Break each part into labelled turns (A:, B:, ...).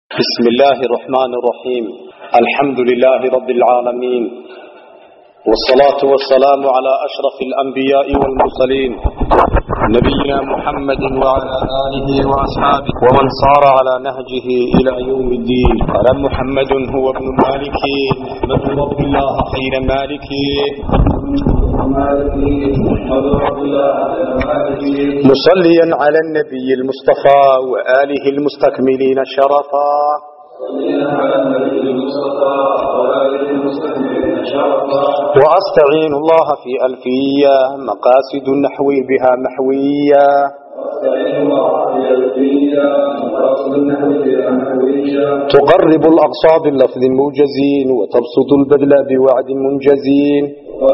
A: بسم الله الرحمن الرحيم. الحمد لله رب العالمين، والصلاة والسلام على أشرف الأنبياء والمرسلين نبينا محمد وعلى آله وأصحابه ومن صار على نهجه إلى يوم الدين. قال محمد هو ابن مالك نحمد رب الله خير مالك مصليا على النبي المصطفى وآله المستكملين شرفا. وأستعين الله في ألفية مقاصد النحو بها محوية. تقرب الأقصى باللفظ موجزين وتبسط البذل بوعد منجزين.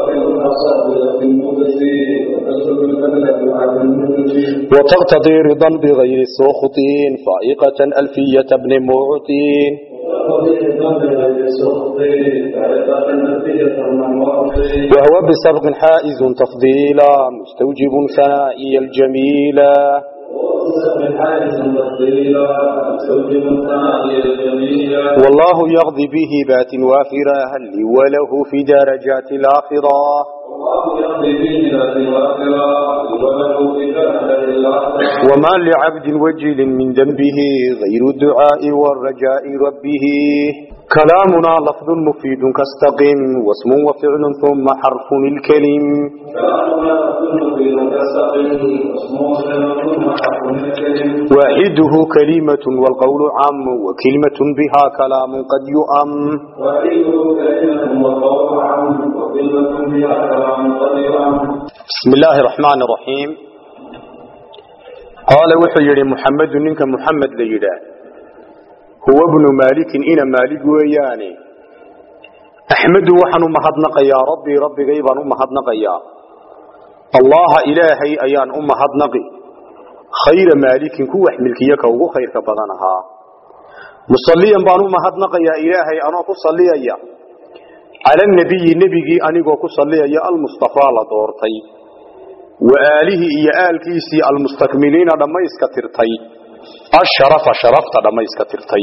A: وتقتضي رضا بغير سخطين فائقة ألفية ابن معطين. وهو بسبق حائز تفضيلا مستوجب ثنائي الجميلة. والله يغضي به بات وافرة هل لي وله في درجات الآخرة. وما لعبد وجل من ذنبه غير الدعاء والرجاء ربه. كلامنا لفظ مفيد كاستقم واسم وفعل ثم حرف الكلم. واحده كلمة والقول عام وكلمة بها كلام قد يؤم. بسم الله الرحمن الرحيم. قال وحيري محمد منك محمد ليدا هو ابن مالك إن مالك وياني أحمد وحن مهدنق يا ربي ربي غيبا مهدنق يا الله إلهي أيان مهدنقي خير مالك كو احملكيك وغو خير كبضانها مصليا بانو مهدنق يا إلهي أنا كصلي يا على النبي نبي أنيقو كصلي يا المصطفى لدورتي وآله يا آل كيسي المستكملين لما يسكترتي الشرف شرفت لما يسكترتي.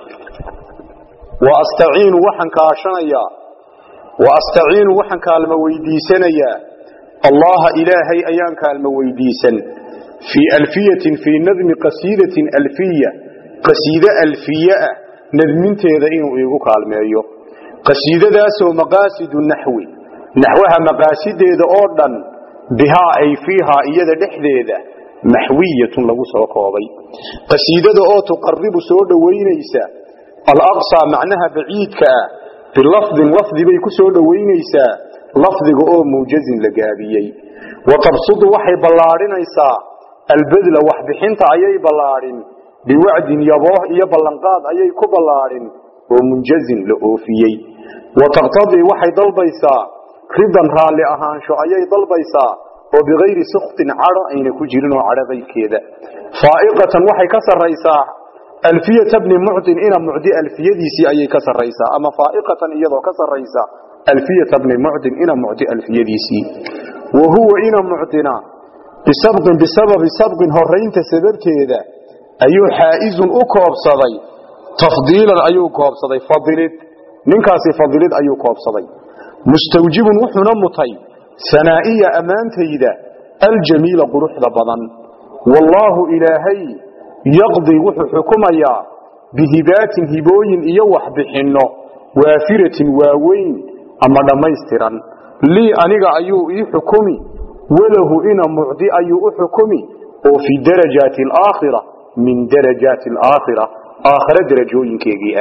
A: وأستعين وحن كاشنيا وأستعين وحن كالمويديسنيا الله إلهي أيان كالمويديسن في ألفية في نظم قصيدة ألفية قصيدة ألفية نظمين تيذين ويقو كالميو قصيدة داسو مقاصد النحو نحوها مقاصد إذا أردن بها أي فيها إيذا دحذيذة محوية لغو سوكوبي قصيدة أو تقرب سود وينيسا الأقصى معناها بعيد باللفظ لفظ بيكو سود وينيسا لفظ أو موجز لقابيي. وتبسط وحي بلارينيسا البذل وحب حنت أيي بلارين بوعد يبوه يبلنقاد أيي كبلارين ومنجز لأوفيي. وتقتضي وحي ضلبيسا رضا رالي أهانشو أيي ضلبيسا وبغير سخط عرى أين كجرن وعرى ذي كذا. فائقة وحي كسر ريسا ألفية ابن معدن إلى معدي ألفية ديسي أي كسر ريسا. أما فائقة إيضا كسر ريسا ألفية ابن معدن إلى معدي ألفية ديسي. وهو إلى معدنا بسبب سبق هرين تسبب كذا أيو حائز أكوب صدي تفضيلا أيو كوب صدي فضلت ننكاسي فضلت أيو كوب صدي مستوجب وحنا مطيب ثنائية أمان تيدا الجميل قروح ضبضا. والله إلهي يقضي وحكميا بهبات هبوين إيوح بحنه وافرة واوين أما دميسترا لي أنيق أيو حكمي وله إنا معدي أيو حكمي وفي درجات الآخرة من درجات الآخرة آخر درجوين كيجيئة.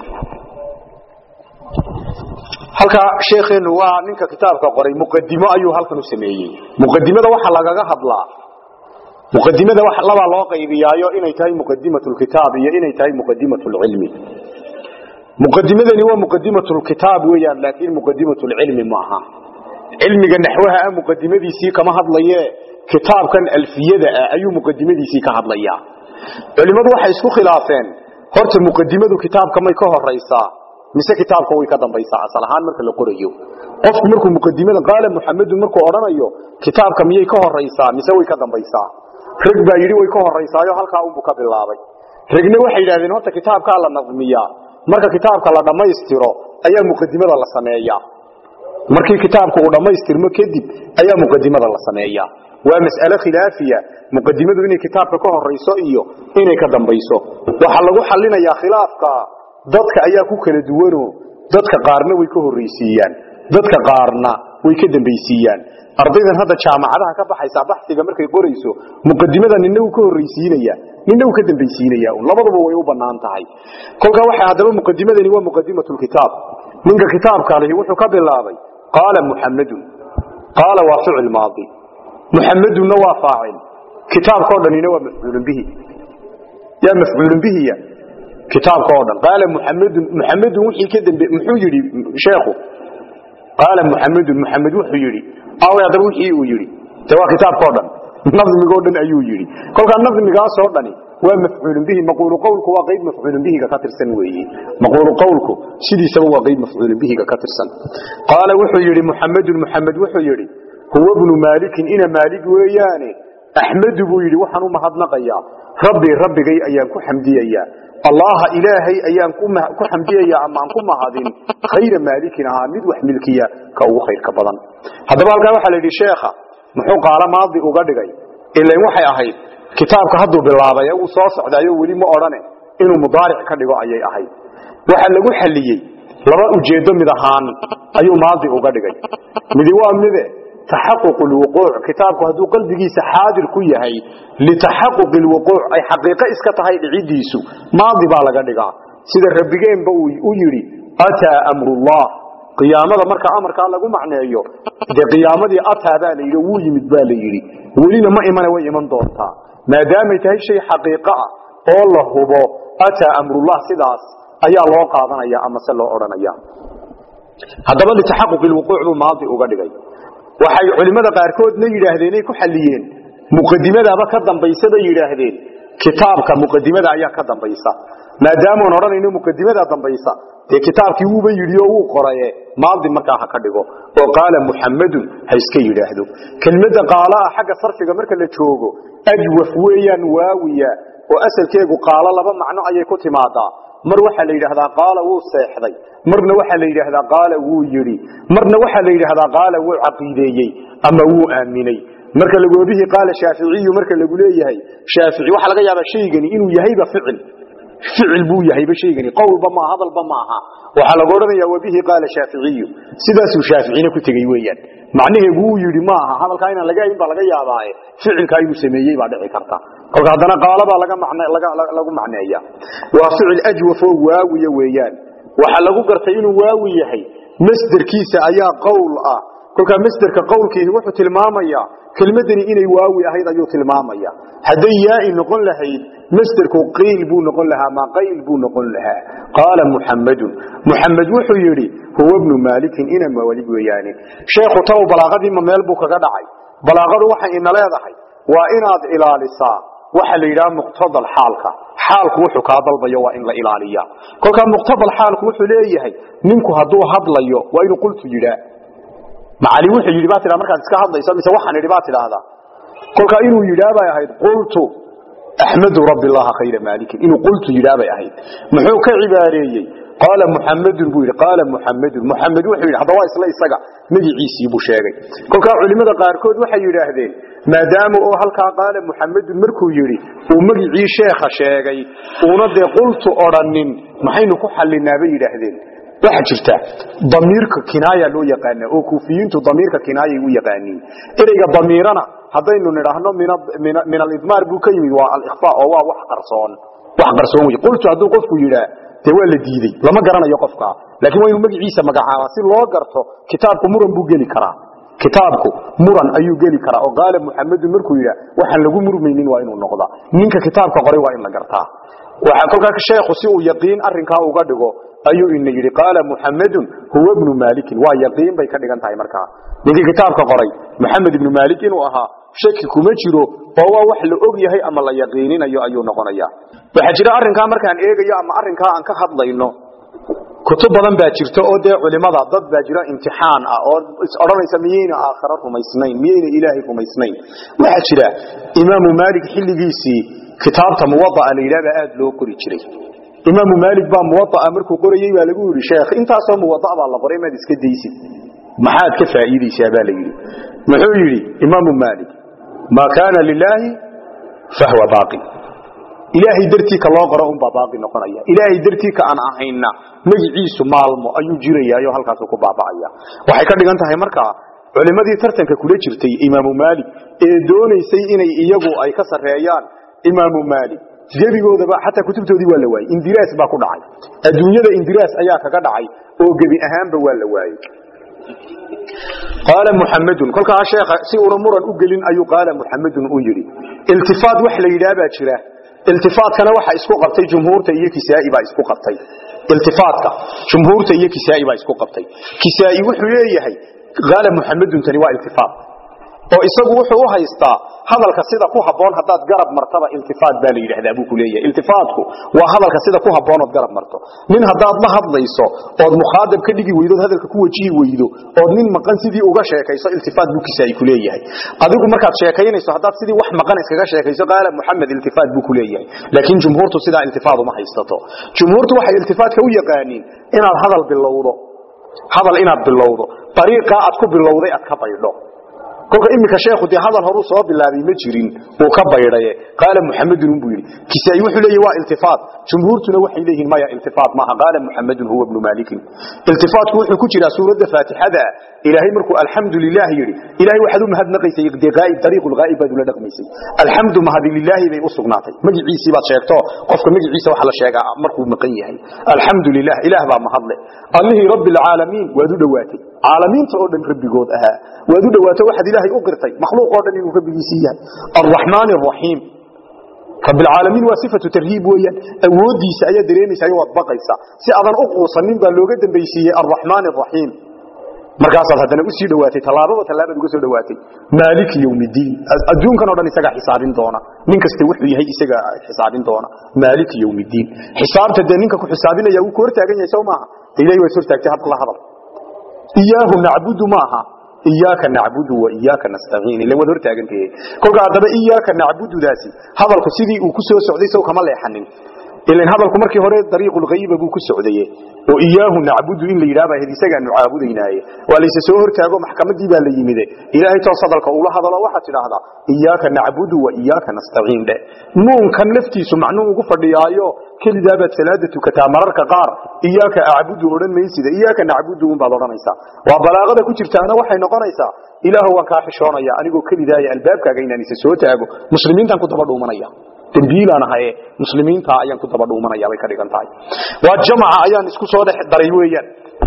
A: halka sheekheenu waa ninka kitaabka qoray muqaddimo ayuu halkan u sameeyay. muqaddimada waxa lagaga hadlaa muqaddimada waxa laba loo qaybiyaayo inay tahay muqaddimatul kitaab iyo inay tahay muqaddimatul ilmi. muqaddimadani waa muqaddimatul kitaab weeyaan laakiin muqaddimatul ilmi maaha. ilmiga naxwaha muqaddimadiisii kama hadlaye kitaabkan alfiyada ayuu muqaddimadiisii ka hadlaya. culimadu waxay isku khilaafeen horta muqaddimadu kitaabka may ka horeysaa mise kitaabka way ka dambaysaa asal ahaan marka la qorayo. qofku markuu muqaddimada qaala Muhammad markuu oranayo kitaabka miyay ka horeysaa mise way ka dambaysaa. rag baa yiri way ka horeysaayo halka uu ka bilaabay ragna waxay yiraahdeen horta kitaabka la nadmiyaa marka kitaabka la dhameystiro ayaa muqaddimada la sameeyaa markii kitaabku uu dhameystirmo kadib ayaa muqaddimada la sameeyaa waa mas'ala khilaafiya muqaddimadu inay kitaabka ka horeyso iyo inay ka dambayso waxa lagu xalinayaa khilaafka dadka ayaa ku kala duwano dadka qaarna way ka horeysiiyaan dadka qaarna way ka dambaysiiyaan ardaydan hadda jaamacadaha ka baxaysa baxsiga markay qorayso muqaddimada ninna uu ka horeysiinaya ninna uu ka dambaysiinaya labaduba way u banaan tahay kolka waxa hadaba muqaddimadani waa muqaddimatul kitaab ninka kitaabka leh wuxuu ka bilaabay qala muhammadun qala wa fi'l maadi muhammadun wa fa'il kitaabka oo dhanina waa mafcuulun bihi ya mafcuulun bihi ya kitaabka oo dhan qala muhammadun wixii ka dambe muxuu yiri sheekhu qala muhammad wuxuu yiri aw ya dad wixii uu yiri tawa kitaabka oo dhan nadmiga oo dhan ayuu yiri kolka nadmigaas oo dhani waa mafcuulun bihi maqulu qawlku waa qayb mafcuulun bihi ka tirsan weeyii maqulu qawlku sidiisaba waa qayb mafcuulun bihi ka tirsan qala wuxuu yiri muhammad wuxuu yiri huwa ibn malik ina malik weeyaane ahmad buu yiri waxaan u mahadnaqayaa rabbigay ayaan ku xamdiyayaa الله إلهي أيام كو حمدية يا أمان كو مهادين خير مالكنا مد وحملكية كأو خير كبضان هذا بالقى وحا لدي شيخة محوق على ماضي أغادقاي إلا يوحي أهيد كتابك هدو بالله يو صاصع دا يو ولي مؤراني إنو مضارع كدقو أيي أهيد وحا لقو حليي لما أجيدو مدهان أيو ماضي أغادقاي مديوان مذي تحقق الوقوع كتابك هدو قلبي سحادر كويهي لتحقق الوقوع أي حقيقة إسكتهاي لعيديسو ماضي بالغا دغا سيده ربيغين با او يري اتا امر الله قيامه marka amarka lagu macneeyo de qiyaamadii ataa baa la yiri wuu yimid baa la yiri walina ma imana way iman doonta maadaama ay tahay shay xaqiiqo ah oo la hubo ataa amrullah sidaas ayaa loo qaadanaya ama se loo oranaya hadaba li taxaqquq alwuquu' maadi uga dhigay waxay culimada qaar kood la yiraahdeen ay ku xaliyeen muqaddimada ka dambaysada yiraahdeen kitaabka muqaddimada ayaa ka dambaysa maadaama aan oranayno muqaddimada dambaysa ee kitaabkii uu ba yiri oo uu qoraye maadi markaa ha ka dhigo oo qaala muhammadun ha iska yiraahdo kelmadda qaala xagga sarfiga marka la joogo ajwaf weeyaan waawiya oo asalkeegu qaala laba macno ayay ku timaadaa mar waxa la yiraahdaa qaala wuu seexday marna waxa la yiraahdaa qaala wuu yiri marna waxa la yiraahdaa qaala wuu aqiideeyay ama wuu aaminay marka lagu bihi qaala shaafici marka lagu leeyahay shaafici waxa laga yaabaa sheegani inuu yahay ficil buu yahay sheegani qowlba ma hadalba ma aha waxa lagu oranayaa wabihi qaala shaafici sidaas uu shaaficina ku tagay weeyaan macnaheedu uu yiri ma aha hadalka inaan laga in ba laga yaabaa ficilka ayuu sameeyay baa dhici karta kolka hadana qaalaba lagu macneeyaa waa ficil ajwaf oo waawiya weeyaan waxa lagu gartay inuu waawi yahay masdarkiisa ayaa qowl ah kolka masdarka qowlkiisa wuxuu tilmaamayaa كلمتني إني واوي أهيد أيو تلمامية هدي يائي نقول لها مسترك قيل بو نقول لها ما قيل بو نقول لها قال محمد وحو يري هو ابن مالك إنا مولي وياني شيخ طو بلاغدي ما ميلبوك قدعي بلاغد وحي إن لا يضحي وإناد إلى لسا وحل إلى مقتضى حالك وحو كابل بيو وإن لا إلاليا كل كان مقتضى الحالك وحو ليهي منكو هدو هدليو وإن قلت يلا معالي وحي يريبات إلى مركز إسكا هذا يسمي سوحا يريبات إلى هذا قل كإنه يرابا يهيد قلت أحمد رب الله خير مالك إنه قلت يرابا يهيد محوك عباري قال محمد وحي هذا وايس لا يسقع مدي عيسي بوشاغي قل كعلماء قاركود وحي يراهدين ما داموا هلكا قال محمد مركو يري ومدي عي شيخ شاغي ونده قلت أرنين محينو كحلنا بيراهدين waxa jirta damiirka kinaaya loo yaqaan oo kufiyiintu damiirka kinaaya u yaqaaniin ereyga damiirana hadaynu niraahno min al-idmar buu ka yimid waa al-ikhfa oo waa wax qarsoon way qultu haduu qofku yiraahdo te waa la diiday lama garanayo qofka laakiin waa inuu magaciisa magacaaba si loo garto kitaabku muran buu gali karaa kitaabku muran ayuu gali karaa oo qaal muhammad markuu yiraahdo waxaan lagu murmaynin waa inuu noqdo ninka kitaabka qoray waa in la gartaa waxa kolka sheekhu si uu yaqiin arrinka uga dhigo ayuu in yiri qaala muhammad huwa ibn malik wa yaqiin bay ka dhigan tahay markaa ninka kitaabka qoray muhammad ibn malik inuu ahaa shaki kuma jiro oo waa wax la og yahay ama la yaqiininayo ayuu noqonaya waxa jira arrinka markaan eegayo ama arrinka aan ka hadlayno kutub badan baa jirta oo de culimada dad baa jira imtixaan ah oo oranaysa miyayna aakhira rumaysnayn miyayna ilaahay rumaysnayn waxa jira imaam malik xilligiisii kitaabta muwaddaa la yiraahdo aad loo qori jiray imam Malik baa muwaddaa markuu qorayay waa lagu yiri sheekh intaas oo muwaddaa baa la qoray ma iska deysid maxaad ka faa'iideysaa baa la yiri muxuu yiri imam Malik ma kana lillahi فهو باقي إلهي درتي كالله قرأهم باقي نقنايا إلهي درتي كأن أهينا مجعيس مالمو أيو جيريا أيو هالكاسوكو بابايا وحيكا ديغانتا هاي مركا علماء دي ترتن ككولي جرتي إمام مالك دوني سيئني إيغو أي كسر ريان إمام مالك جيبيغو دبا حتى كتبتو دي واللواي اندراس باكو دعاي الدنيا دا اندراس أياكا دعاي أو قبي أهام بواللواي قال محمد كل كان شيخ سيور مرن أقلين أيو قال محمد أجري التفات وحلا يلابا جرا التفات كان وحا اسكو قبطي جمهور تأيي كسائي با اسكو قبطي التفات جمهور تأيي كسائي با اسكو قبطي كسائي وحوية هي قال محمد تنوى التفات oo isagu wuxuu u haystaa hadalka sida ku haboon hadaad garab martaba iltifaat baa la yiraahdaa buu kuleeyahay iltifaatku waa hadalka sida ku haboon oo garab marto nin hadaad la hadlayso oo muqaadab ka dhigi weydo hadalka ku wajihi weydo oo nin maqan sidii uga sheekayso iltifaat buu kisay kuleeyahay adigu markaad sheekaynayso hadaad sidii wax maqan iskaga sheekayso qaala muhammad iltifaat buu kuleeyahay laakiin jumhuurtu sida iltifaat ma haystato jumhuurtu waxay iltifaatka u yaqaaniin inaad hadal bilowdo طريقه aad ku bilowday aad ka baydho كل إمك شيخ دي هذا الهروس صاب الله بمجرين وكبيره قال محمد بن بويري كسائي وحلي وا التفات جمهورتنا وحي ليه ما التفات ما قال محمد هو ابن مالك التفات هو كجرا سوره فاتحه هذا الهي مركو الحمد لله يري الهي وحده ما هد نقيسي دقائق طريق الغائب دول دقميسي الحمد ما هذه لله بي اسقناتي مجيسي با شيغتو قفك مجيسي waxa la sheega markuu maqan yahay الحمد لله اله با ma hadle الله رب العالمين وادو دواatay عالمين oo dhan rabbigood aha wadu dhawaato waxa ilaahay u qirtay makhluuq oo dhan inuu rabbigiisiiyaa الرحمن الرحيم رب العالمين وصفه ترهيب ويا awoodiisa ayaa dareemaysa ay wad baqaysa si adan u quusanin baa looga dambeeyay الرحمن الرحيم markaas hadana u sii dhawaatay talaabada ugu soo dhawaatay maaliki yawmiddin adduunkan oo dhan isaga xisaabin doona nin kasta wuxuu yahay isaga xisaabin doona maaliki yawmiddin xisaabta ninka ku xisaabinaya uu koor taagan yahay Soomaa ilaahay way soo taagtay hadda la hadal إياه نعبد معها إياك نعبد وإياك نستعين اللي ودور تاجنتي كل قاعدة إياك نعبد ذاسي هذا القصيدي وكسر سعودي سو كمان لا يحنن إلا هذا الكمر كي هري طريق الغيب أبو كسر سعودية وإياه نعبد إن ليرابه هذه سجى نعبد هناي وليس سهر تاجو محكمة دي باليمينه إلهي توصل القول هذا لا واحد هذا إياك نعبد وإياك نستعين ده ممكن نفتي سمعناه وقفر ديايو كل ذابت ثلاثة كتامرك قار إياك أعبد ورن ميسي إياك نعبد وبالورا ميسا وبلاغة كترتانا وحي نقريسا إله وكاحشونا يا أنيقو كل ذاي الباب كاقينا نسيسوتاقو مسلمين تنكو تبردو منايا تنبيل أنا هاي مسلمين تا أيان كنت تبردو منايا ويكاريقان تاي والجمع أيان اسكو صادح دريويا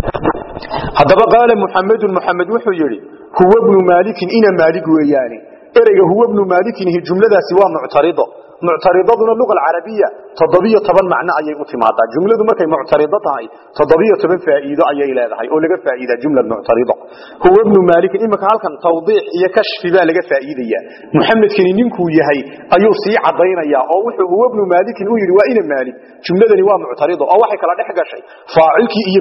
A: هذا قال محمد وحيري هو ابن مالك إنا مالك وياني إرجع هو ابن مالك هي جملة سوى معترضة معترضة اللغة العربية تضبية طبعا معنى أي أتمادة جملة مركي معترضة هاي تضبية طبعا فائدة أي إلى هاي أو لقى فائدة جملة معترضة هو ابن مالك إما كان توضيح يكشف ذا لقى فائدة محمد كان ينكو يهي أيوسي عضينا يا أو هو ابن مالك وير وإن مالك جملة نوا معترضة أو واحد كلا نحجر شيء فاعلك إيه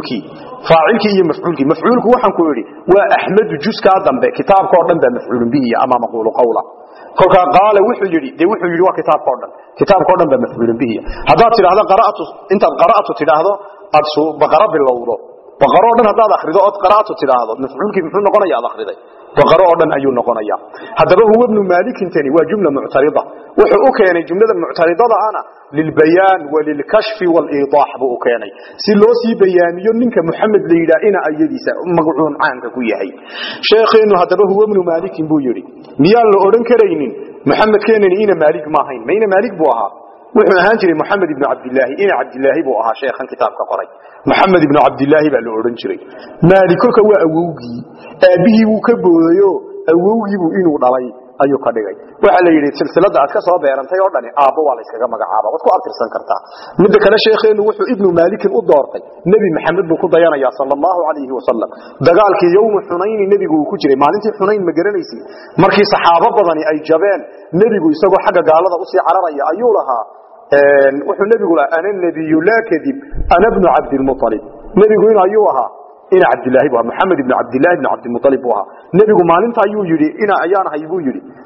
A: مفعولك مفعولك هو حنكوري وأحمد جزء كادم بكتاب كordon بمفعول به أما مقول قوله كل قال وحجري ده وحجري وكتاب كordon بمفعول به هذا ترى هذا أنت قرأت ترى هذا أدسو بقرأ باللوضة بقرأ أن هذا أخرده قرأت ترى هذا مفعولك مفعول نقول يا أخرده بقرأ أن أيو نقول يا هذا هو ابن مالك تاني وجملة معترضة وحقوك يعني جملة معترضة أنا للبيان وللكشف والإيضاح بوك يعني سلوسي بيان ينك محمد ليلا إنا أيديسا مقعون عنك كويهي شيخين هذا هو ابن مالك بويري ميال الأورن كرينين محمد كان إنا مالك ماهين ما إنا مالك بوها وإحنا هانجري محمد بن عبد الله إنا عبد الله بوها شيخا كتاب كقري محمد بن عبد الله بقى الأورن شري مالكك هو أووغي أبيه وكبويو أووغي وإنو ضلي ayuu ka dhigay waxa la yiri silsilada aad ka soo beerantay oo dhani aabo waa la iskaga magacaaba wad ku artirsan kartaa mid kale sheekheenu wuxuu ibnu malik u doortay nabi maxamed buu ku dayanaya sallallahu alayhi wasallam dagaalkii yawm xunayn nabigu uu ku jiray maalintii xunayn ma garanaysi markii saxaabo badani ay jabeen nabigu isagoo xagga gaalada u sii cararaya ayuu lahaa wuxuu nabigu la ana nabiyyu la kadib ana ibn abd al-muttalib nabigu ayuu ahaa إنا عبد الله محمد بن عبد الله بن عبد المطلب وها نبي مالنتا أيو يري إنا أيان هيبو يري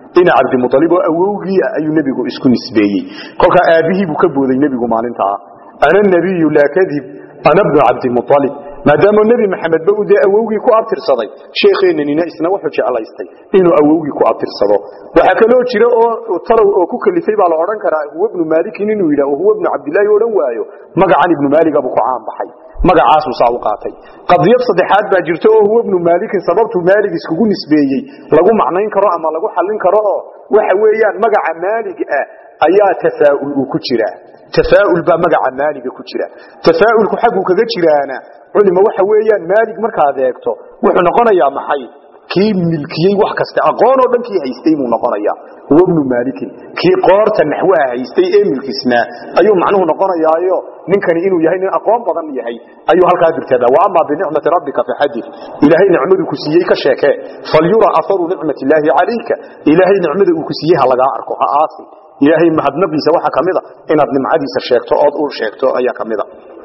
A: ina Abd Muttalib oo awowgii ayuu nabigu isku nisbeeyay kolka aabihii buu ka booday nabigu maalinta ana nabiyyu la kadib ana ibn Abd Muttalib maadaama nabi maxamed ba uu awowgii ku abtirsaday sheekheennina isna wuxuu jeclaystay inuu awowgii ku abtirsado waxa kale oo jira oo talow oo ku kalifay baa la oran karaa huwa ibn Malik inuu yiraahdo huwa ibn Abdullah oran waayo magacan ibn Malik abu ku caan baxay magacaas uu saaw qaatay qadiyad saddexaad baa jirto oo huwa ibn Malik sababtu Malik iskugu nisbeeyay lagu macnayn karo ama lagu xallin karo waxa weeyaan magaca Malik ayaa tafaa'ul ku jira tafaa'ul ba magaca Malik ku jira tafaa'ulku xaqu kaga jiraana culimo waxa weeyaan Malik marka adeegto wuxuu noqonayaa maxay kii milkiyay wax kasta aqoon oo dhankii haystay muu noqonayaa huwa ibn Malik kii qoorta naxwaha haystay ee milkisna ayuu macnuhu noqonayaayo ninkani inuu yahay nin aqoon badan yahay ayuu halka dirtada wa amma bi ni'mati rabbika fa hadith ilaahay ni'madu ku siiyay ka sheekay falyura atharu ni'mati Allahi alayka ilaahay ni'madu ku siiyay laga arko ha aasi ilaahay mahadnabiisa waxa kamida inaad nimcadiisa sheegto oo uu sheegto ayaa kamida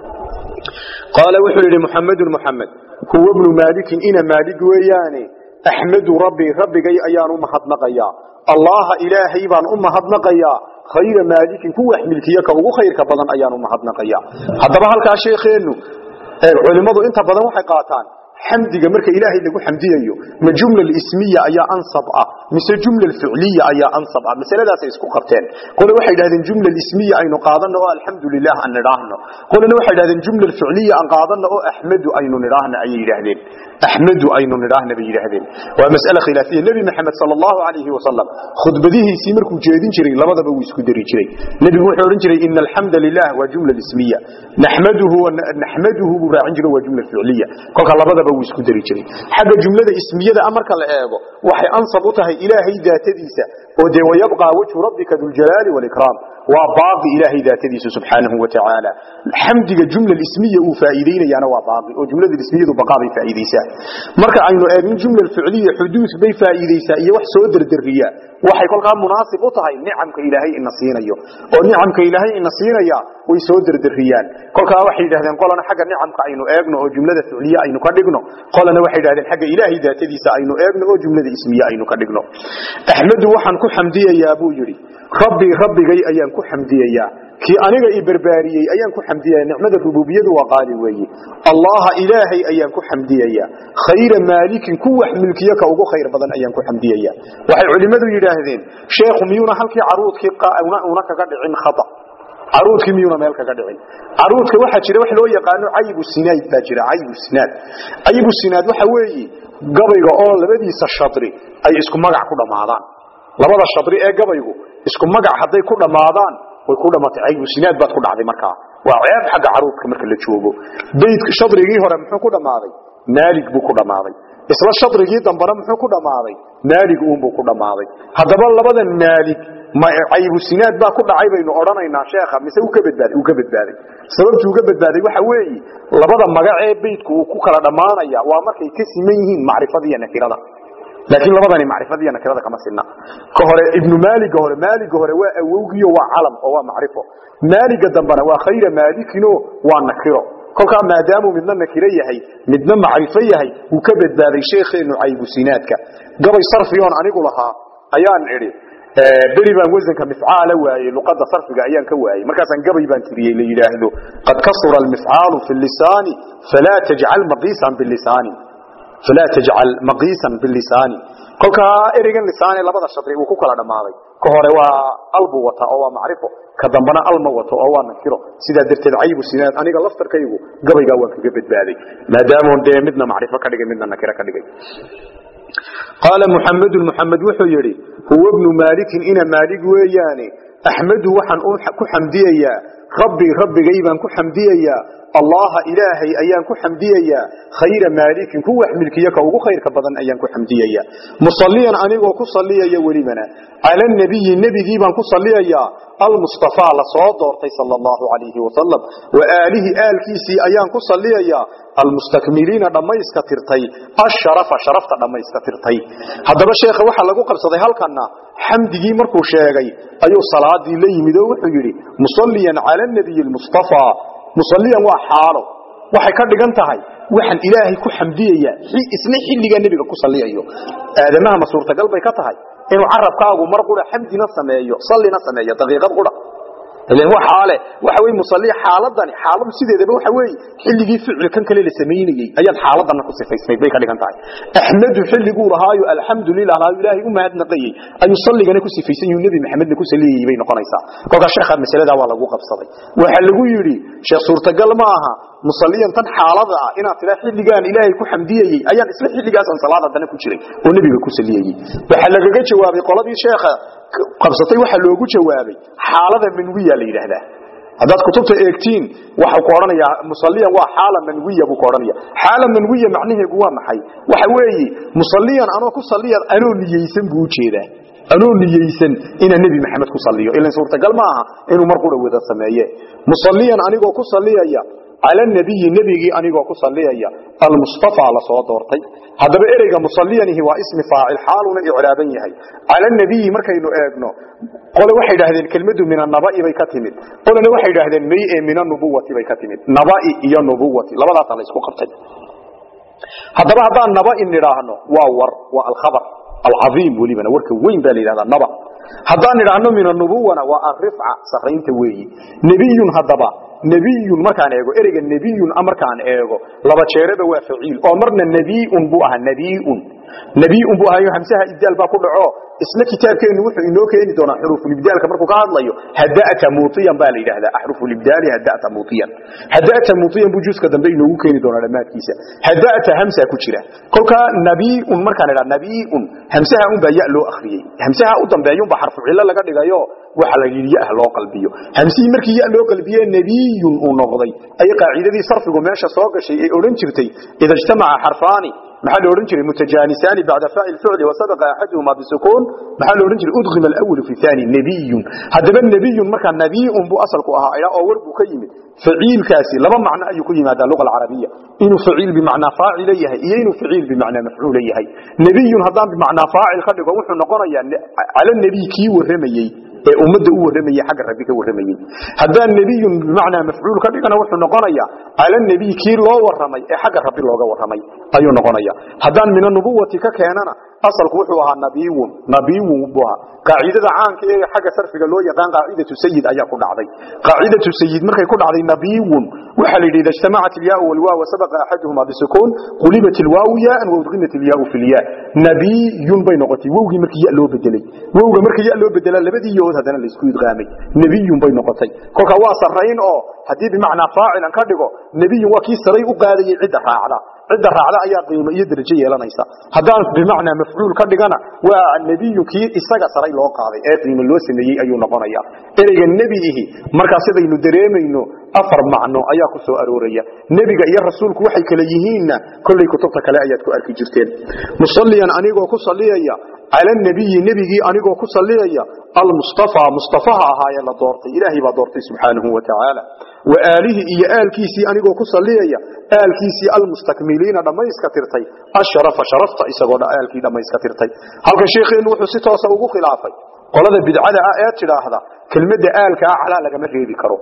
A: قال وحي محمد هو ابن مالك إن مالك وياني أحمد ربي أيان أمهدنقيا الله إلهي بان أمهدنقيا خير مالك هو أحملك يكا وخير كبضان أيان أمهدنقيا هذا بها الكاشيخين علماء انت بضان وحقاتان حمدك مرك إلهي لقو حمديه ما جملة الاسمية أيا أنصب مثل جملة الفعلية أيا أنصب مثلا لا سيسكو قرتين قولوا واحد هذه الجملة الاسمية أين قاضنا الحمد لله أن نراهنا قولوا واحد هذه الجملة الفعلية أن قاضنا أحمد أين نراهنا أي رهدين أحمد أين نراهنا بي رهدين ومسألة خلافية النبي محمد صلى الله عليه وسلم خذ بديه سيمرك جيدين جري لماذا بويسكو دري جري النبي وحورين جري إن الحمد لله وجملة الاسمية نحمده براعين وجملة الفعلية قولك لماذا ويسكو دري جري حاجه جمله اسميه امرك لا ايغو waxay ansabutahay ilaahay daatadiisa oo de wayabqa wajhu rabbika dul jalali wal ikram wa baaqi ilaahay daatadiisa subhanahu wa ta'ala hamdiga jumla ismiya uu faa'iideynayana waa baaqi oo jumlada ismiyadu baqaabay faa'iideysa marka aynu eegin jumla ficliya xuduus bay faa'iideysa iyo wax soo dardariya waxay kolka munaasib u tahay ni'amka ilaahay in nasiinayo oo ni'amka ilaahay in nasiinaya way soo dardariyaan kolka waxay yiraahdeen qolana xaga ni'amka aynu eegno oo jumlada ficliya aynu ka dhigno qolana waxay yiraahdeen xaga ilaahay daatadiisa aynu eegno oo jumlada ismiya aynu ka dhigno ahmadu waxaan ku xamdiyayaa buu yiri rabbigay ayaan ku xamdiyayaa ki aniga i barbaariyay ayaan ku xamdiyayaa nicmada rububiyadu waa qaali weeye allah ilaahay ayaan ku xamdiyayaa khayra malikin ku wax milkiyaka ugu khayr badan ayaan ku xamdiyayaa waxay culimadu yiraahdeen sheekhu miyuna halkii caruudkii qaawna kaga dhicin khata caruudkii miyuna meel kaga dhicin caruudka waxa jira wax loo yaqaan aybu sinaad baa jira aybu sinaad waxa weeye gabayga oo labadiisa shadri ay isku magac ku dhamaadaan labada shadri ee gabaygu isku magac haday ku dhamaadaan way ku dhamatay aybu sinaad baad ku dhacday marka waa ceeb xaga caruudka marka la joogo beedka shadrigii hore muxuu ku dhamaaday maalik buu ku dhamaaday isla shadrigii dambana muxuu ku dhamaaday maalik buu ku dhamaaday hadaba labadan maalik ma aybu sinaad baa ku dhacay baynu oranaynaa sheekha mise uu ka badbaaday sababtu uu ka badbaaday waxa weeye labada magac ee beedku uu ku kala dhamaanaya waa markay ka siman yihiin macrifada iyo nakirada laakiin labadani macrifada iyo nakirada kama sinna ka hore ibn maalik hore waa awowgiyo waa calam oo waa macrifo maaliga dambana waa khayra maalikino waa nakiro kolka maadaama midna nakira yahay midna macrifo yahay uu ka badbaaday sheekheenu aybu sinaadka gabay sarfiyoon anigu lahaa ayaan iri bari baan wasanka mifcaala waayay luqada sarfiga ayaan ka waayay markaas aan gabay baan tiriyay la yiraahdo qad kasura al mif'alu fi al-lisan fala taj'al maqisan bil lisan kolka erigan lisan labada shadri uu ku kala dhamaaday ka hore waa albu wata oo waa macrifo ka dambana alma wato oo waa nakiro sida darteed aybu sinaad aniga laftarkaygu gabayga waan kaga badbaaday maadaama de midna macrifo ka dhigay midna nakiro ka dhigay قال محمد وحو يري هو ابن مالك إنا مالك وياني أحمد وحن كحمدية ربي غيبا كحمدية الله إلهي أيان كحمدية خير مالك هو أحملكيك وخير كبضا أيان كحمدية مصليا عنه وكصليا ولمنا على النبي غيبا كصليا المصطفى لصادر صلى الله عليه وسلم وآله آل كيسي أيان كصليا المستكملين لما يسكترتي شرفت لما يسكترتي هذا الشيخ وحا لغو قبصدي halkana حمدي markuu sheegay ayuu salaadii la yimid oo wuxuu yiri musalliyan ala nabiy mustafa musalliyan waa xaalo waxay ka dhigan tahay waxan ilaahay ku xamdiyaya isla xilliga nabiga ku saliyayo aadamaha ma suurtagal bay ka tahay inuu carabkaagu mar qura xamdina sameeyo sallina sameeyo daqiiqad qura ileen waxa way musalli xaaladani xaaladu sideedaba waxa way xilligii ficilkan kale la sameeyay ayaad xaaladan ku sifaysay bay ka dhigan tahay ahmadu xilligu rahaayo alxamdulillah la ilaahi u mahadnaqay ayu salligana ku sifaysay nabi maxamed ku saliyay bay noqonaysaa kolka sheekha masalada waa lagu qabsaday waxa lagu yiri sheekh suurtagal ma aha musalliyan tan xaalada inaad tira xilligan ilaahi ku xamdiyay ayaan isla xilligaasan salaadana ku jiray oo nabiga ku saliyay waxa lagaga jawaabay qoladii sheekha qabsatay waxa loogu jawaabay xaalada manwiya la yiraahdaa hadaad kutubta eegtiin waxa ku oranaya musalliyan waa xaala manwiya buu ku oranaya xaala manwiya macnaheedu waa maxay waxa weeye musalliyan anoo ku salliyan anoo niyeysan buu jeedaa anoo niyeysan ina nabi maxamed ku salliyo ilaa suurtagal ma aha inuu mar qura wada sameeye musalliyan anigoo ku salliyaya على النبي نبيي أنيقو كصليا المصطفى على صوت دورتي هذا بإرجع مصليا هو اسم فاعل حالنا إعرابي هي على النبي مركينو إبنه قال واحد هذه الكلمة من النبأ بيكتمد قال واحد هذا الميء من النبوة بيكتمد نبأ هي النبوة لا بد أن يسقط قبتي هذا بعد النبأ النراهنو وور والخبر العظيم ولي من ورك وين بالي هذا النبأ هذا نراهنو من النبوة والرفعة صحيح توي نبي هذا نبي مركان ايغو اريغا نبي امركان ايغو لبا جيربا وا فعيل او مرنا نبي بوها نبي بوها يو همسها ادال با كدعو اسلا كتابكeen wuxuu inoo keeni doona xuruf ibdaalka markuu ka hadlayo hada'ata mutiyan baa la yiraahdaa xuruf ibdaali hada'ata mutiyan buu juuska dambe inoo keeni doona dhamaadkiisa hada'ata hamsa ku jira kolka nabi markaan ila nabi hamsaha baa ya loo akhriyay hamsaha u dambeeyo ba xarfu cilla laga dhigayo waxa la yiri ya loo qalbiyo hamsi markii ya loo qalbiyo nabiyun uu noqday ay qaacidadii sarfigu meesha soo gashay ee oran jirtay idha ijtamaca harfani محل أورنجري متجانسان بعد فاعل فعل وسبق أحدهما بسكون محل أورنجري أدغم الأول في الثاني نبي هذا من نبي مكان نبي بو أصلك إلى أول بكيم فعيل كاسي لما معنى أي كيم هذا اللغة العربية إنه فعيل بمعنى فاعل إليه إنه فعيل بمعنى مفعول إليه نبي هذا بمعنى فاعل خلق وحنا نقرأ يعني على النبي كي ورمي أمده ورمي حق ربك ورمي هذا النبي بمعنى مفعول خلق أنا وحنا نقرأ على النبي كي الله ورمي حق ربي الله ورمي أيو نقرأ هذا من النبوة ككياننا أصل كوحوها نبي بها قاعدة عام كي حاجة صرف قالوا يقان قاعدة السيد أيا كل عضي قاعدة السيد مركي كل عضي نبي وحل إذا اجتمعت الياء والواو وسبق أحدهما بسكون قلبت الواو ياء وضغمت الياء في الياء نبي بين نقطي ووجي مركي يألو بدلي ووجي مركي يألو بدل لبدي يهود هذا اللي سكوت غامي نبي بين نقطي كل كواصر رين هدي بمعنى فاعل كدغو نبي وكي سري وقادي عدة راعلا عدة راعلا أي قيمة يدرجي لنيسا هذا بمعنى مفعول كدغنا والنبي كي إسقى سري لو قادي قيمة لو سمي أيو نقنيا إلى النبي مركا سيدا إنه دريمينه أفر معنه أيا كسو أروريا نبي يا رسول كوحي كليهين كل كتبتك لا آيات كأرك جرتين مصليا أنيقو كصليا على النبي أنيقو كصليا المصطفى مصطفى هاي الله دورتي إلهي بدورتي سبحانه وتعالى وآله إيا آل كيسي أنيقو كصليا آل كيسي المستكملين لما يسكترتي الشرف شرفت إساقون آل كي لما يسكترتي هل كشيخ إنه حسيته سوقو خلافي قال هذا بدعة آيات هذا كلمة آل كأعلى لك مرغي بكرو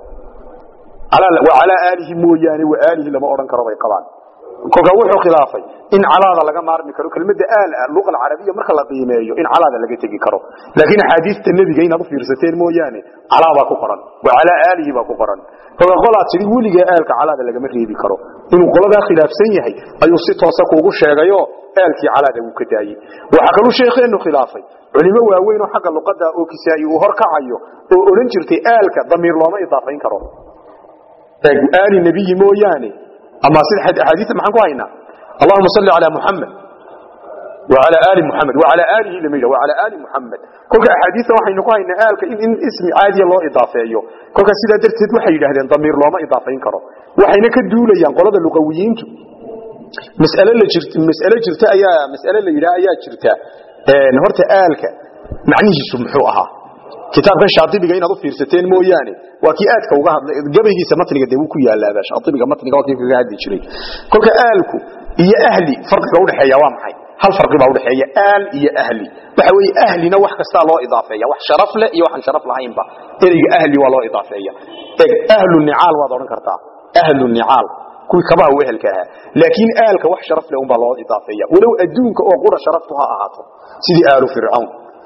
A: وعلى آله موياني وآله لما أوران كربي قبان كوكا وحو خلافي إن على هذا لغا مارمي كرو كلمة آل اللغة العربية مركا لقيميو إن على هذا لغا تجي كرو لكن حديث النبي جاينا ضفي رستين موياني على باكو قران وعلى آله باكو قران كوكا قولات سيدي ولي جاء آلك على هذا لغا مرغي بكرو إنه قولا خلاف سيهي أيو سيطة ساكوغو شاقيو آلكي على هذا وكتاي وحكالو شيخي إنه خلافي علماء واوين حق اللغة أو كسائي وهركعيو ورنجرتي آلك ضمير لما إضافين كرو آل النبي موياني أما سيد حديث محنكو هينا اللهم صل على محمد وعلى آل محمد وعلى آله لميلة وعلى آل محمد كل حديث وحي نكو هينا آلك إن اسم عادي الله إضافيه كل سيدة درتد وحي لهذين ضمير لما إضافين كرو وحي نكدولي ينقلد اللغويين مسألة جرتا أيا مسألة اللي لا أيا جرتا نهرت آلك معنيه سمحوها كتاب كان شاطبي جاينا ضفي رستين موياني وكيات كوجها قبل يجي سمتني قد يبوكو يا لا باش شاطبي قمتني قاعد قاعد يشري كل كآلكو يا أهلي فرق قول حيوان حي هل فرق قول حي آل يا أهلي بحوي أهلي نوح كستا الله إضافية وح شرف له يوح شرف له عين با إرجع أهلي ولا إضافية أهل النعال وضعون كرتا أهل النعال كل كبا وهل كها لكن آلك وح شرف لهم بالله إضافية ولو أدونك أو قرى شرفتها أعطوا سيدي آل فرعون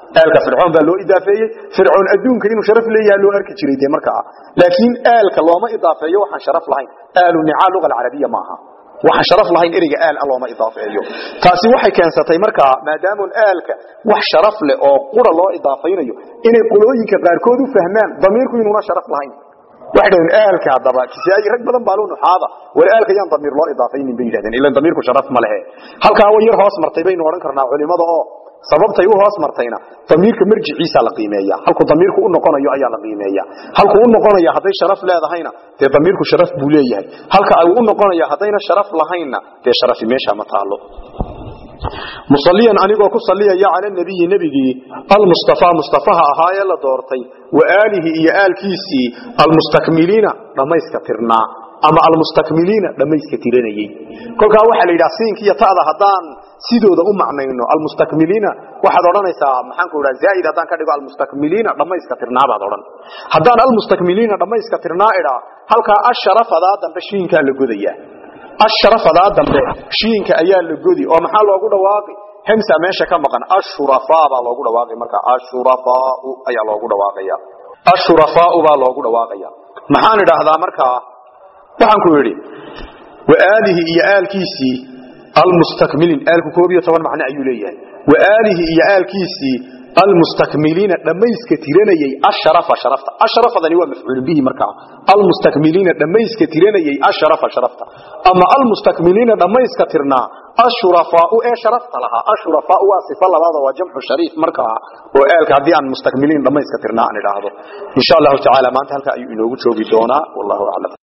A: آلك فرعون بقى له إضافية فرعون أدون كإنه شرف ليه له أرك جريدة مركعة لكن آلك الله ما إضافية وحن شرف لهين آل النعال اللغة العربية معها وحن شرف لهين إرجع آل الله ما إضافية تاسي وحي كان ستي مركعة ما دام آلك وح شرف له أو قرى الله إضافية إن يقولون كغيركود فهمان ضميركم إنه شرف لهين واحد من آلك عضبا كسي رك بدن بالون حاضه والآلك يان ضمير الله إضافيين بيدهن إلا ضميرك شرف ما له هل كان وير هوس مرتبين ورن كرنا علماء sababta ay u hoos martayna damiirka marjiciisa la qiimeeyaa halku damiirku u noqonayo ayaa la qiimeeyaa halku u noqonayo haday sharaf leedahayna te damiirku sharaf buu leeyahay halka ay u noqonayo hadayna sharaf lahayna te sharafi meesha ma taalo musalliyan anigoo ku salliyaya ala nabigi mustafaha ahaaya la doortay wa aalihi iyo aalkiisi almustakmilina dhamayska tirnaa ama almustakmilina dhamayska tiranayay kolka waxa la yiraahdaa siinkiya taada hadaan sidooda u macnayno almustakmilina waxaad oranaysaa maxaan ku yiraahdaa zaid hadaan ka dhigo almustakmilina dhamayska tirnaa baad oran hadaan almustakmilina dhamayska tirnaa ila halka asharafada dambe shiinka la godaya asharafada dambe shiinka ayaa la godi oo maxaa loogu dhawaaqi hamsa meesha ka maqan ashurafa baa loogu dhawaaqay marka ashurafa ayaa loogu dhawaaqaya ashurafa baa loogu dhawaaqaya maxaan idhaahdaa marka waxaan ku yiri wa aalihi iyo aalkiisi almustakmilin aalku koobiyo 10 macna ayuu leeyahay wa aalihi iyo aalkiisi almustakmilina dhamayska tiranayay asharafadani waa mafcuul bihi marka almustakmilina dhamayska tiranayay asharafta ama almustakmilina dhamayska tirnaa ashurafa ee sharafta laha ashurafa waa sifa labaad waa jamcu sharif marka oo aalka hadii aan mustakmilin dhamayska tirnaa aan idhaahdo insha Allah ta'ala maanta halka ayuu inoogu joogi doonaa wallahu a'lam